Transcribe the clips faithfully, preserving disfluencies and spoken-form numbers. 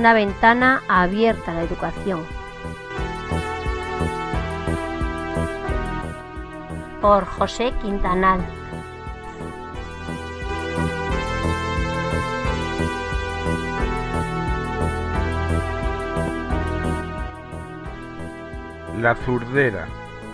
una ventana abierta a la educación. Por José Quintanal. La zurdera.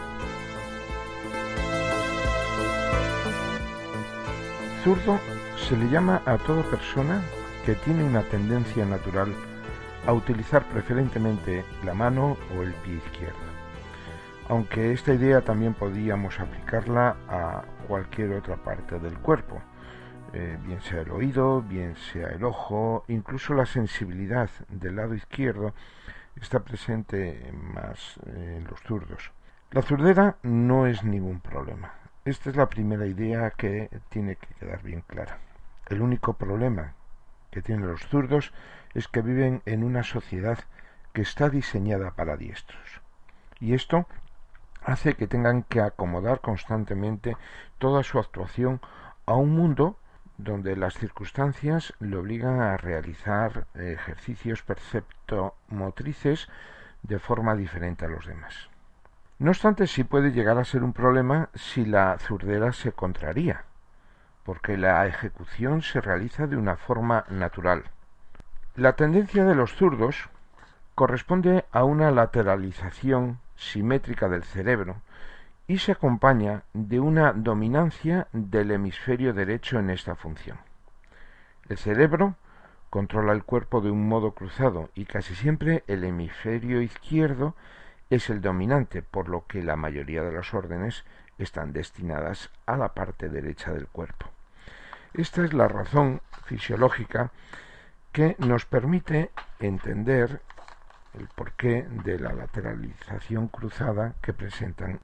Zurdo se le llama a toda persona que tiene una tendencia natural a utilizar preferentemente la mano o el pie izquierdo, aunque esta idea también podríamos aplicarla a cualquier otra parte del cuerpo, eh, bien sea el oído, bien sea el ojo, incluso la sensibilidad del lado izquierdo está presente más en los zurdos. La zurdera no es ningún problema. Esta es la primera idea que tiene que quedar bien clara. El único problema que tienen los zurdos es que viven en una sociedad que está diseñada para diestros. Y esto hace que tengan que acomodar constantemente toda su actuación a un mundo donde las circunstancias le obligan a realizar ejercicios perceptomotrices de forma diferente a los demás. No obstante, sí puede llegar a ser un problema si la zurdera se contraría, porque la ejecución se realiza de una forma natural. La tendencia de los zurdos corresponde a una lateralización simétrica del cerebro y se acompaña de una dominancia del hemisferio derecho en esta función. El cerebro controla el cuerpo de un modo cruzado y casi siempre el hemisferio izquierdo es el dominante, por lo que la mayoría de las órdenes están destinadas a la parte derecha del cuerpo. Esta es la razón fisiológica que nos permite entender el porqué de la lateralización cruzada que presentan.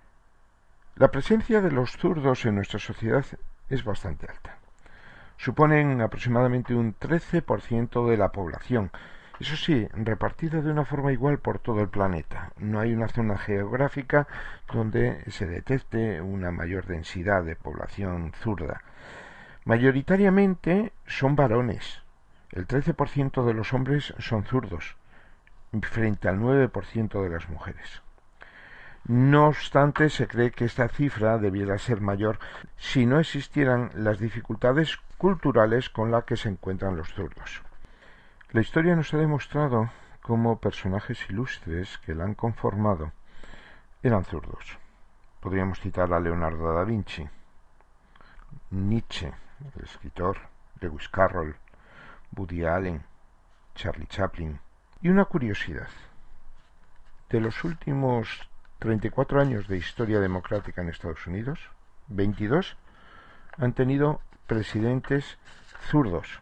La presencia de los zurdos en nuestra sociedad es bastante alta. Suponen aproximadamente un trece por ciento de la población. Eso sí, repartida de una forma igual por todo el planeta. No hay una zona geográfica donde se detecte una mayor densidad de población zurda. Mayoritariamente son varones. El trece por ciento de los hombres son zurdos, frente al nueve por ciento de las mujeres. No obstante, se cree que esta cifra debiera ser mayor si no existieran las dificultades culturales con las que se encuentran los zurdos. La historia nos ha demostrado cómo personajes ilustres que la han conformado eran zurdos. Podríamos citar a Leonardo da Vinci, Nietzsche, el escritor, Lewis Carroll, Woody Allen, Charlie Chaplin. Y una curiosidad: de los últimos treinta y cuatro años de historia democrática en Estados Unidos, veintidós han tenido presidentes zurdos.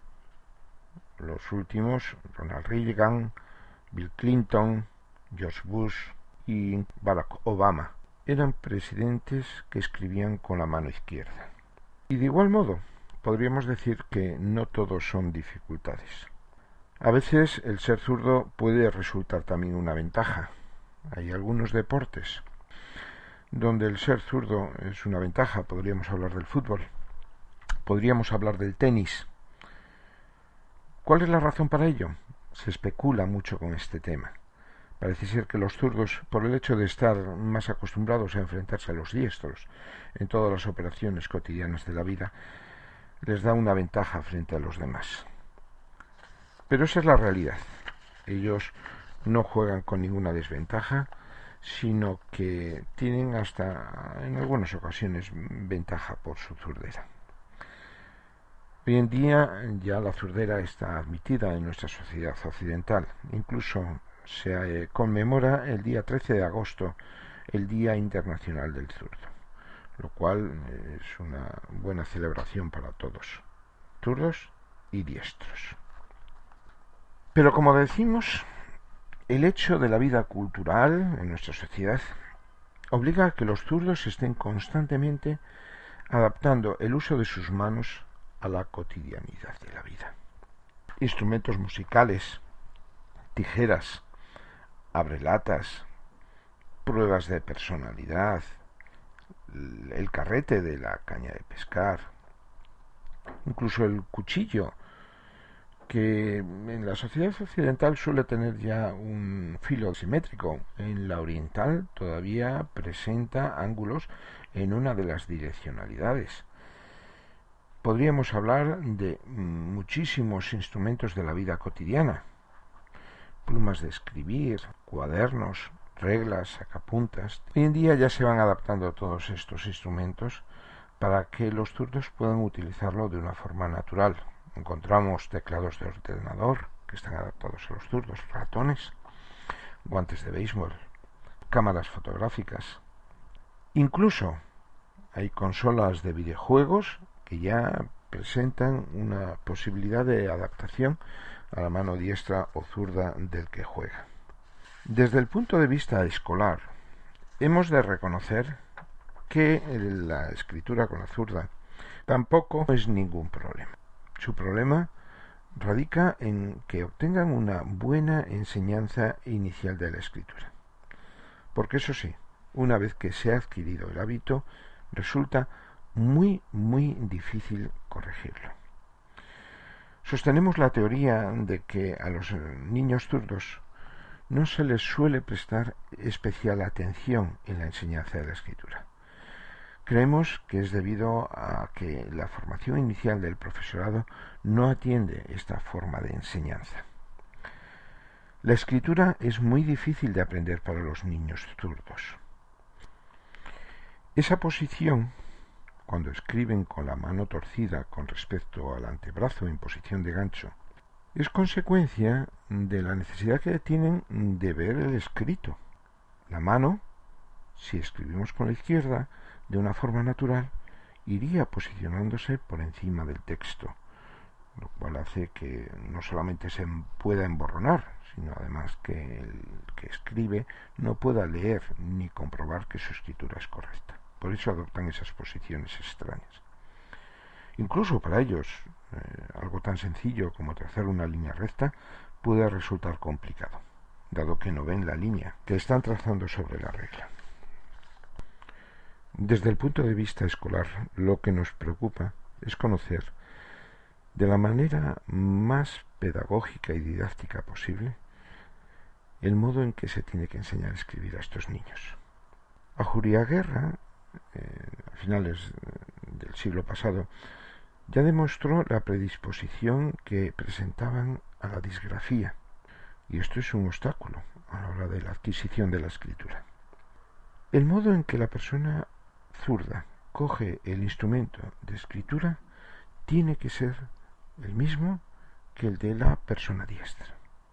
Los últimos, Ronald Reagan, Bill Clinton, George Bush y Barack Obama, eran presidentes que escribían con la mano izquierda. Y de igual modo, podríamos decir que no todos son dificultades. A veces el ser zurdo puede resultar también una ventaja. Hay algunos deportes donde el ser zurdo es una ventaja. Podríamos hablar del fútbol, podríamos hablar del tenis. ¿Cuál es la razón para ello? Se especula mucho con este tema. Parece ser que los zurdos, por el hecho de estar más acostumbrados a enfrentarse a los diestros en todas las operaciones cotidianas de la vida, les da una ventaja frente a los demás. Pero esa es la realidad. Ellos no juegan con ninguna desventaja, sino que tienen hasta en algunas ocasiones ventaja por su zurdera. Hoy en día ya la zurdera está admitida en nuestra sociedad occidental. Incluso se eh, conmemora el día trece de agosto el Día Internacional del Zurdo, lo cual eh, es una buena celebración para todos, zurdos y diestros. Pero como decimos, el hecho de la vida cultural en nuestra sociedad obliga a que los zurdos estén constantemente adaptando el uso de sus manos a la cotidianidad de la vida. Instrumentos musicales, tijeras, abrelatas, pruebas de personalidad, el carrete de la caña de pescar, incluso el cuchillo que en la sociedad occidental suele tener ya un filo simétrico. En la oriental todavía presenta ángulos en una de las direccionalidades. Podríamos hablar de muchísimos instrumentos de la vida cotidiana: plumas de escribir, cuadernos, reglas, sacapuntas. Hoy en día ya se van adaptando todos estos instrumentos para que los zurdos puedan utilizarlo de una forma natural. Encontramos teclados de ordenador que están adaptados a los zurdos, ratones, guantes de béisbol, cámaras fotográficas. Incluso hay consolas de videojuegos que ya presentan una posibilidad de adaptación a la mano diestra o zurda del que juega. Desde el punto de vista escolar, hemos de reconocer que la escritura con la zurda tampoco es ningún problema. Su problema radica en que obtengan una buena enseñanza inicial de la escritura. Porque eso sí, una vez que se ha adquirido el hábito, resulta muy, muy difícil corregirlo. Sostenemos la teoría de que a los niños zurdos no se les suele prestar especial atención en la enseñanza de la escritura. Creemos que es debido a que la formación inicial del profesorado no atiende esta forma de enseñanza. La escritura es muy difícil de aprender para los niños zurdos. Esa posición, cuando escriben con la mano torcida con respecto al antebrazo en posición de gancho, es consecuencia de la necesidad que tienen de ver el escrito. La mano, si escribimos con la izquierda, de una forma natural, iría posicionándose por encima del texto, lo cual hace que no solamente se pueda emborronar, sino además que el que escribe no pueda leer ni comprobar que su escritura es correcta. Por eso adoptan esas posiciones extrañas. Incluso para ellos, eh, algo tan sencillo como trazar una línea recta puede resultar complicado, dado que no ven la línea que están trazando sobre la regla. Desde el punto de vista escolar, lo que nos preocupa es conocer de la manera más pedagógica y didáctica posible el modo en que se tiene que enseñar a escribir a estos niños. Ajuriaguerra, eh, a finales del siglo pasado, ya demostró la predisposición que presentaban a la disgrafía, y esto es un obstáculo a la hora de la adquisición de la escritura. El modo en que la persona zurda coge el instrumento de escritura tiene que ser el mismo que el de la persona diestra.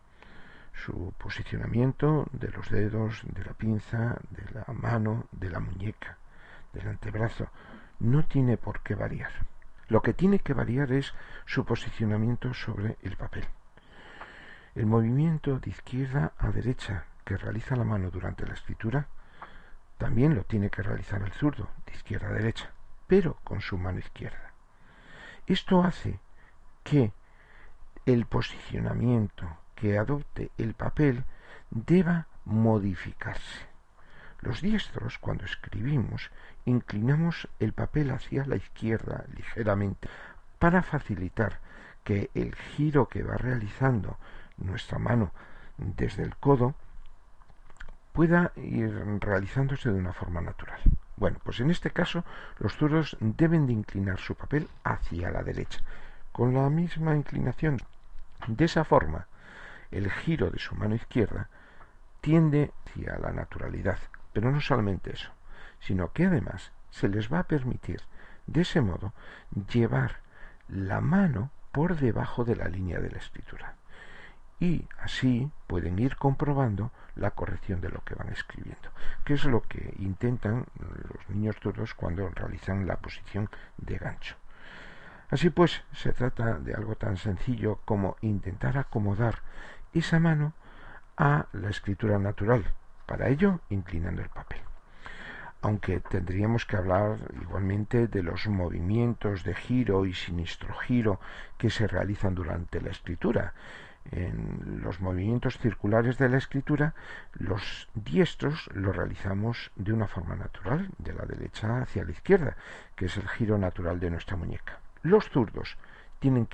Su posicionamiento de los dedos, de la pinza, de la mano, de la muñeca, del antebrazo, no tiene por qué variar. Lo que tiene que variar es su posicionamiento sobre el papel. El movimiento de izquierda a derecha que realiza la mano durante la escritura también lo tiene que realizar el zurdo, de izquierda a derecha, pero con su mano izquierda. Esto hace que el posicionamiento que adopte el papel deba modificarse. Los diestros, cuando escribimos, inclinamos el papel hacia la izquierda ligeramente para facilitar que el giro que va realizando nuestra mano desde el codo pueda ir realizándose de una forma natural. Bueno, pues en este caso los zurdos deben de inclinar su papel hacia la derecha, con la misma inclinación. De esa forma, el giro de su mano izquierda tiende hacia la naturalidad, pero no solamente eso, sino que además se les va a permitir, de ese modo, llevar la mano por debajo de la línea de la escritura. Y así pueden ir comprobando la corrección de lo que van escribiendo, que es lo que intentan los niños zurdos cuando realizan la posición de gancho. Así pues, se trata de algo tan sencillo como intentar acomodar esa mano a la escritura natural, para ello inclinando el papel. Aunque tendríamos que hablar igualmente de los movimientos de giro y sinistro giro que se realizan durante la escritura. En los movimientos circulares de la escritura, los diestros los realizamos de una forma natural, de la derecha hacia la izquierda, que es el giro natural de nuestra muñeca. Los zurdos tienen que ir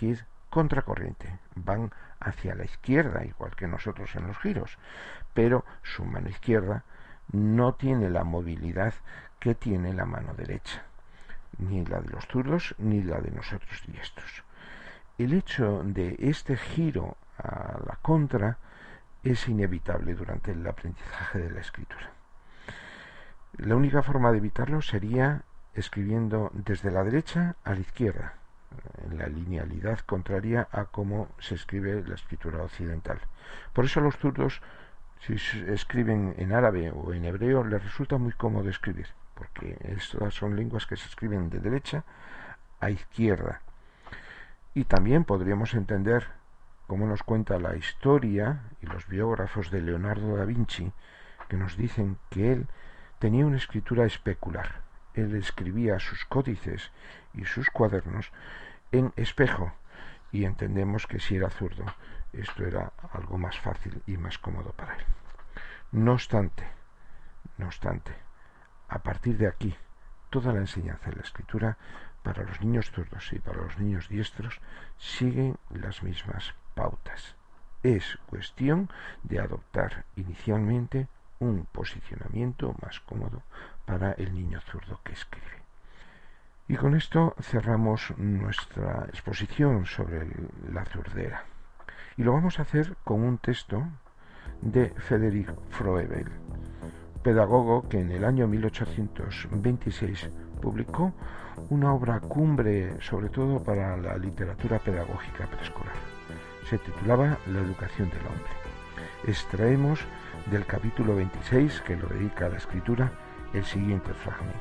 contracorriente, van hacia la izquierda, igual que nosotros en los giros, pero su mano izquierda no tiene la movilidad que tiene la mano derecha, ni la de los zurdos ni la de nosotros diestros. El hecho de este giro a la contra es inevitable durante el aprendizaje de la escritura. La única forma de evitarlo sería escribiendo desde la derecha a la izquierda, en la linealidad contraria a cómo se escribe la escritura occidental. Por eso a los zurdos, si escriben en árabe o en hebreo, les resulta muy cómodo escribir, porque estas son lenguas que se escriben de derecha a izquierda. Y también podríamos entender cómo nos cuenta la historia y los biógrafos de Leonardo da Vinci, que nos dicen que él tenía una escritura especular. Él escribía sus códices y sus cuadernos en espejo, y entendemos que si era zurdo, esto era algo más fácil y más cómodo para él. No obstante, no obstante, a partir de aquí, toda la enseñanza de la escritura para los niños zurdos y para los niños diestros siguen las mismas pautas. Es cuestión de adoptar inicialmente un posicionamiento más cómodo para el niño zurdo que escribe. Y con esto cerramos nuestra exposición sobre la zurdera. Y lo vamos a hacer con un texto de Frederick Froebel, pedagogo que en el año mil ochocientos veintiséis publicó una obra cumbre, sobre todo para la literatura pedagógica preescolar. Se titulaba La educación del hombre. Extraemos del capítulo veintiséis, que lo dedica a la escritura, el siguiente fragmento.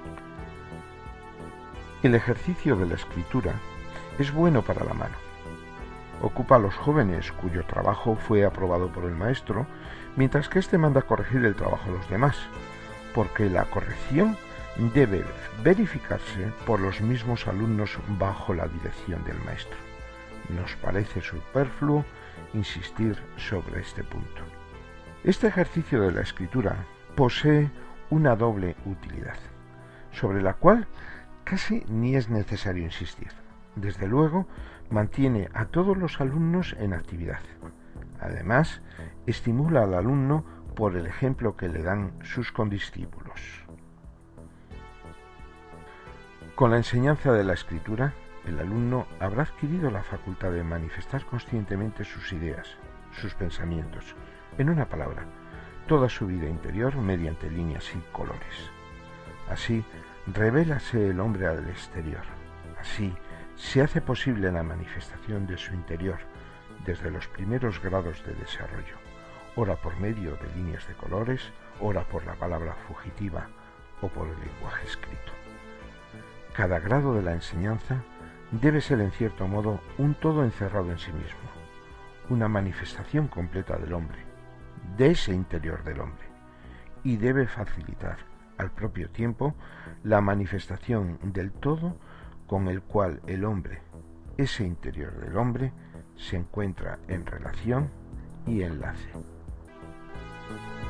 El ejercicio de la escritura es bueno para la mano. Ocupa a los jóvenes cuyo trabajo fue aprobado por el maestro, mientras que éste manda corregir el trabajo de los demás, porque la corrección debe verificarse por los mismos alumnos bajo la dirección del maestro. Nos parece superfluo insistir sobre este punto. Este ejercicio de la escritura posee una doble utilidad, sobre la cual casi ni es necesario insistir. Desde luego, mantiene a todos los alumnos en actividad. Además, estimula al alumno por el ejemplo que le dan sus condiscípulos. Con la enseñanza de la escritura, el alumno habrá adquirido la facultad de manifestar conscientemente sus ideas, sus pensamientos, en una palabra, toda su vida interior mediante líneas y colores. Así, revélase el hombre al exterior. Así, se hace posible la manifestación de su interior desde los primeros grados de desarrollo, ora por medio de líneas de colores, ora por la palabra fugitiva o por el lenguaje escrito. Cada grado de la enseñanza debe ser en cierto modo un todo encerrado en sí mismo, una manifestación completa del hombre, de ese interior del hombre, y debe facilitar al propio tiempo la manifestación del todo con el cual el hombre, ese interior del hombre, se encuentra en relación y enlace.